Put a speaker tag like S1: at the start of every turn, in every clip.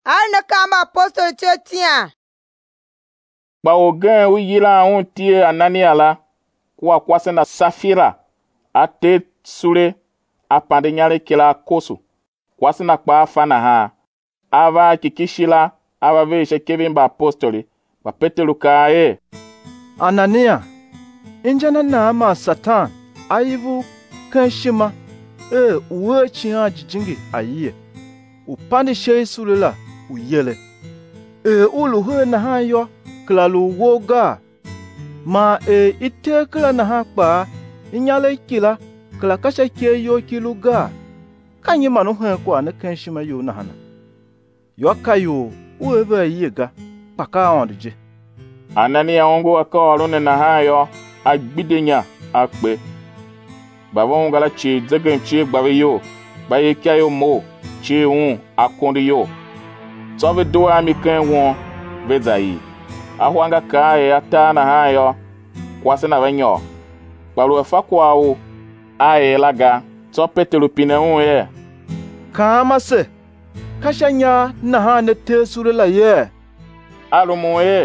S1: Arne kama apostol chetia.
S2: Ba ogen u yila un tie Anania la kwa kwase na Safira ate sure apande nyale kila kosu kwase na kwa fana ha ava kikishila ava veshe kevin ba apostoli ba Petero kae
S3: Anania injana na ma Satan aivu kanshima uwe chiya jijingi ayiye upande shei sulela uyele ulu na ha yo klalu woga ma ite kla na ha kpa inyale kila kla kasha ke yo kiluga kanyi manu ha kwa na kanshima yo na hana yo kayo uwe yiga paka ondje
S2: Anania ongo akoro ne na ha yo agbidenya akpe baba ngala chi zegen chi gbawe yo baye kya yo mo chi un akondi yo so do ami kan won vezayi ahwanga kae ata na ha yo kwase na venyo balu fa kwao ae laga so Petero pine un ye
S3: kama se kashanya na ha ne tesure la ye
S2: alumo ye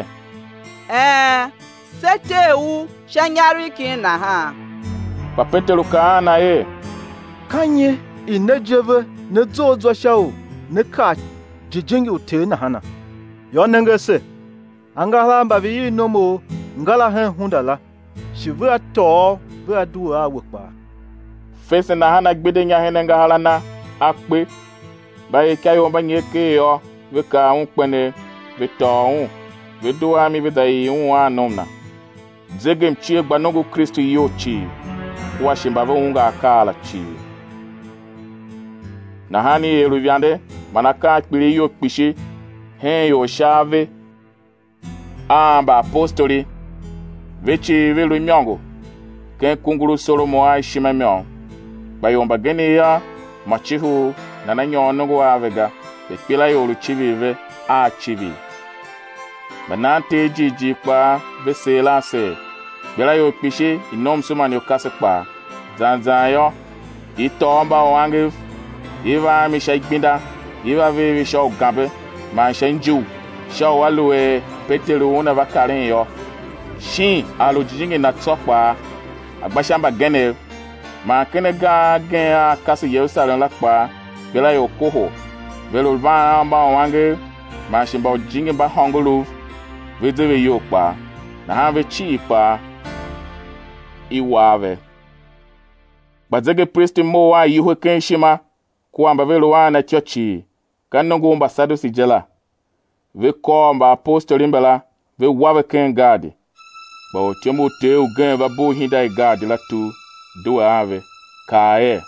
S1: Seteu shanyari kin na ha.
S2: Ba Petero kana ye
S3: kanye inejeve ne zozo shao ne ka jijingi ute na hana yo nengese angala mbavi nomo ngala hen hundala shivu ato ve adu awekpa
S2: fese na hana gbedenya henenga halana akpe ba ye kayo banye ke yo ve ka un pene ve to un ve do ami ve dai un anomna zegem chie gbanongo Kristo yo chi wa shimba ve unga kala chi na hani eruviande manaka akpiri yo kpishi hen yo shave amba apostoli vechi velu myongo ken kunguru solomo a shima myon bayomba gene ya machihu na nanyo nungu avega pela yo luchivive a chivi banante jiji kwa vesela se bela yo kpishi inom suma ni okase kwa zanzan yo itomba wange iva mi shaikbinda iva vi shaw gambe man shanju shaw walwe Petero una vakaren yo shin alo jijingi na tsokpa agbashamba gene ma kenega gen akasi Yerusalem la kpa bela yo koho belo va ba wange ma shimba jingi ba hongolu vedeve yo kpa na have chi kpa iwave bazege priest mo wa yiho kenshima kuamba velo wana chochi kanongo mba sadusi jela ve ko mba apostoli mbela ve wawe ken gadi ba o temo te u gen va bo hinda e gadi la tu do ave kae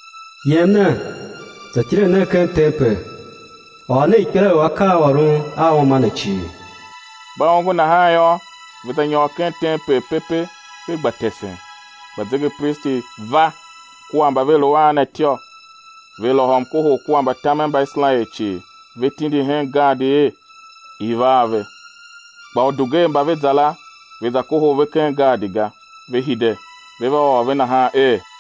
S4: yemna zatire na kan tepe ona ikela waka warun awo manachi
S2: ba ongo na hayo vita nyo ken tempe pepe ve gbatese bazege priest va kuamba velo wana tio velo hom koho kuamba tamemba islaechi vetindi hen gadi ivave ba oduge mba vezala veza koho veken gadiga vehide veva ove na ha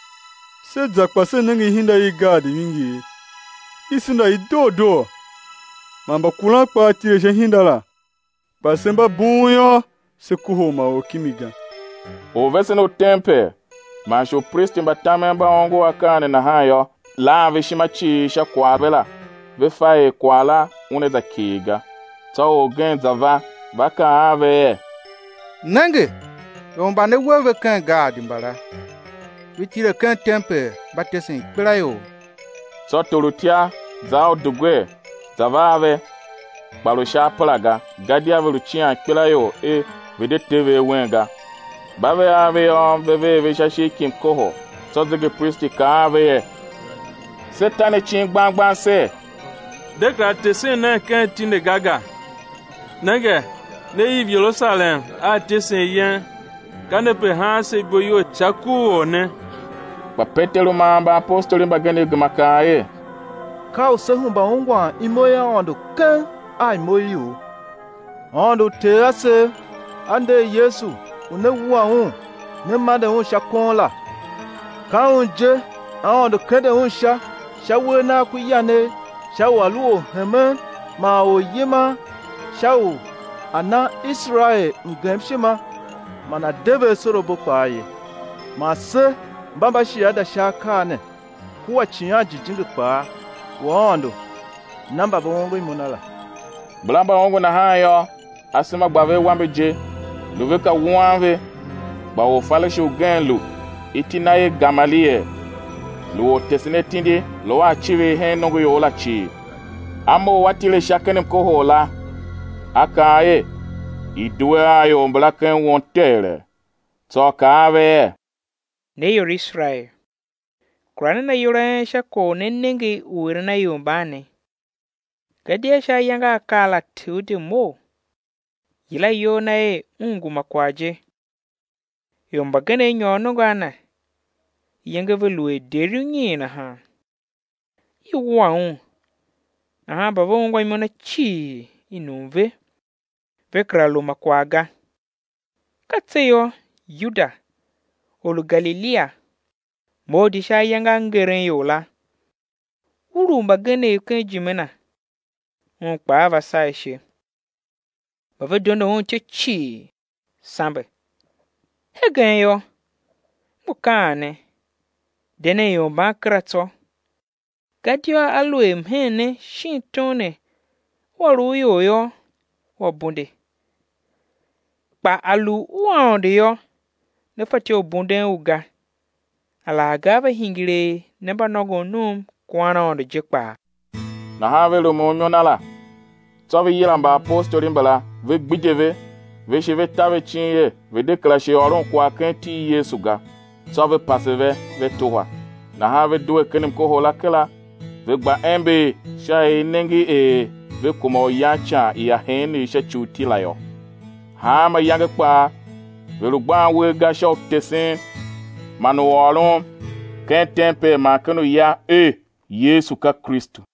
S5: sedza kwase nangi hinda i gadi wingi isinda idodo mamba kula kwa tire hindala basemba bunyo se koho ma okimiga
S2: o vese no tempe masho priest mba tamemba ongo akane na hayo la vishimachi shakwabela vefae kwala uneza kiga so genza vaka ave
S6: nange yomba ne wewe kan gadi mbala vitire kan tempe batesin pelayo
S2: so tolutia zao dugwe zavave balosha palaga gadia veluchia pelayo vede teve wenga bave ave on veve shashi kim koho so zege priest ka ave setane chin gbangban se
S7: dekra tesin na kan tinde gaga nage ne yi Jerusalem a tesin yen kanepe ha se boyo chaku ne
S2: ba Petero mamba apostoli mbagene gmakae
S3: ka usehumba ongwa imoya ondo kan ai moyu ondo tease ande Yesu unewa un ne made un shakonla ka unje ondo kede un shawe na ku yane shawalu heme ma o yima shawu ana Israel ngemshima mana debe soro bokwaye ma se mbamba shia da shakane kuwa chinya jijingi kwa wondo namba bongo imunala
S2: blamba ongo na hayo asema gbave wambe je luveka wanve ba wo fale shu genlu itinaye gamalie lo tesine tindi lo achive hen nongo yola chi amo watile shakene ko hola akaye idwe ayo mblaken wontere tokave
S8: ne yor Israel kurana na yore shako nenenge urna yombane kadia sha yanga kala tude mo yila yona e ungu makwaje yombagane nyono gana yanga velue derunyi na ha iwaun aha babo ngwa imona chi inumve vekra lo makwaga katseyo Yuda olu Galilea modi sha yanga ngeren yola uru mbagane kan jimena pa va saishe bava dondo on chi sambe hegen yo mukane dene yo bakrato gadio alwe mhene shintone waru yo wabunde pa alu uonde yo ne fati obunde uga ala gaba hingire ne banogo num kwana onde jekpa
S2: na havelo mo nyonala tove yiramba apostoli mbala ve gbideve ve cheve tave chinye ve declarer oron kwa kenti Yesu ga tove paseve ve towa na have duwe kenim ko hola kala ve gba embe shai nengi ve komo yacha ya heni she chuti layo ha ma yange kwa ve lugba we ga sho tesin manu oron kentempe makano ya Yesu ka Kristo